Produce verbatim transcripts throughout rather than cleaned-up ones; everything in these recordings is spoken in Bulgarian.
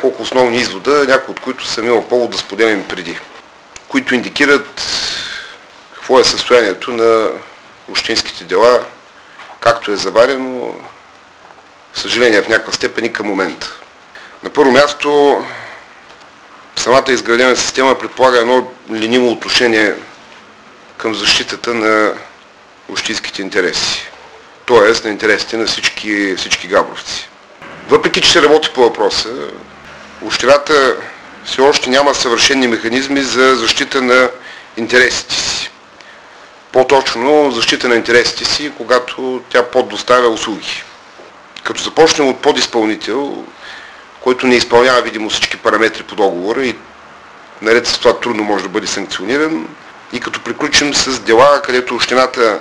няколко основни извода, някои от които съм имал повод да споделям преди, които индикират какво е състоянието на общинските дела, както е заварено, в съжаление в някаква степен и към момента. На първо място, самата изградена система предполага едно ленимо отношение към защитата на общинските интереси, т.е. на интересите на всички, всички габровци. Въпреки че се работи по въпроса, общината все още няма съвършени механизми за защита на интересите си. По-точно защита на интересите си, когато тя поддоставя услуги. Като започнем от подизпълнител, който не изпълнява видимо всички параметри по договора и наред с това трудно може да бъде санкциониран, и като приключим с дела, където общината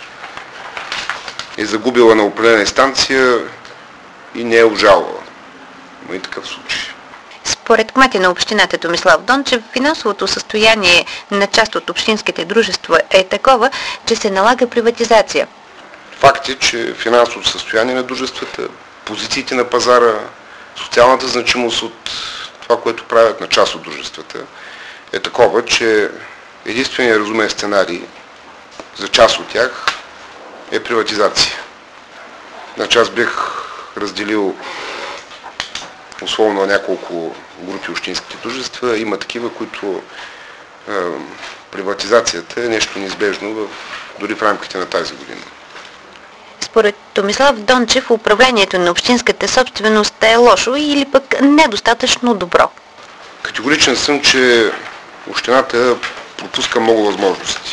е загубила на определена инстанция и не е обжалвала. Има и такъв случай. Според кмета на общината Томислав Дончев, финансовото състояние на част от общинските дружества е такова, че се налага приватизация. Факт е, че финансовото състояние на дружествата, позициите на пазара, социалната значимост от това, което правят на част от дружествата, е такова, че единственият разумен сценарий за част от тях е приватизация. Значи аз бих разделил условно няколко групи общинските дружества. Има такива, които е, приватизацията е нещо неизбежно в, дори в рамките на тази година. Според Томислав Дончев, управлението на общинската собственост е лошо или пък недостатъчно добро. Категоричен съм, че общината пропуска много възможности.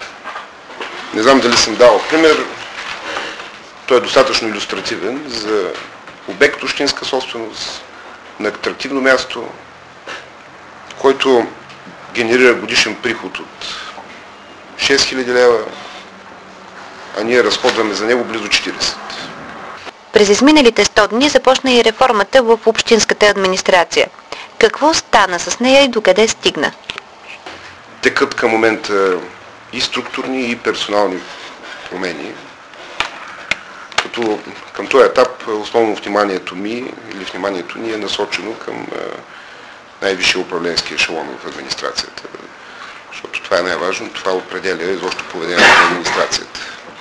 Не знам дали съм дал пример. Той е достатъчно илюстративен за обект общинска собственост на атрактивно място, който генерира годишен приход от шест хиляди лева, а ние разходваме за него близо четиридесет. През изминалите сто дни започна и реформата в общинската администрация. Какво стана с нея и докъде стигна? Текат към момента и структурни, и персонални промени. Като към този етап основно вниманието ми или вниманието ни е насочено към най-висшия управленски ешелон в администрацията. Защото това е най-важно, това определя изобщо поведението на администрацията.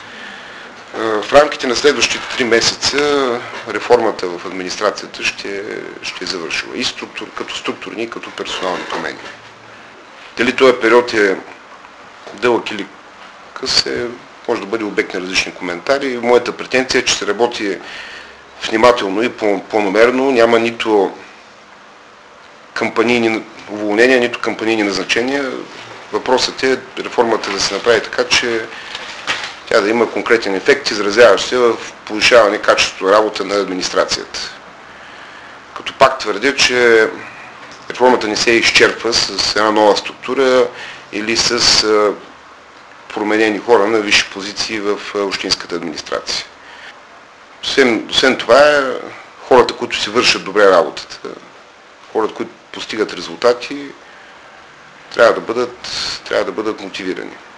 В рамките на следващите три месеца реформата в администрацията ще, ще е завършила и структур, като структурни, и като персонални промени. Дали този период е дълъг или къс, е, може да бъде обект на различни коментари. Моята претенция е, че се работи внимателно и планомерно. Няма нито кампанийни уволнения, нито кампанийни назначения. Въпросът е реформата да се направи така, че тя да има конкретен ефект, изразяващ се в повишаване качеството на работа на администрацията. Като пак твърдя, че реформата не се изчерпва с една нова структура или с променени хора на висши позиции в общинската администрация. Освен, освен това, хората, които си вършат добре работата, хората, които постигат резултати, трябва да бъдат, трябва да бъдат мотивирани.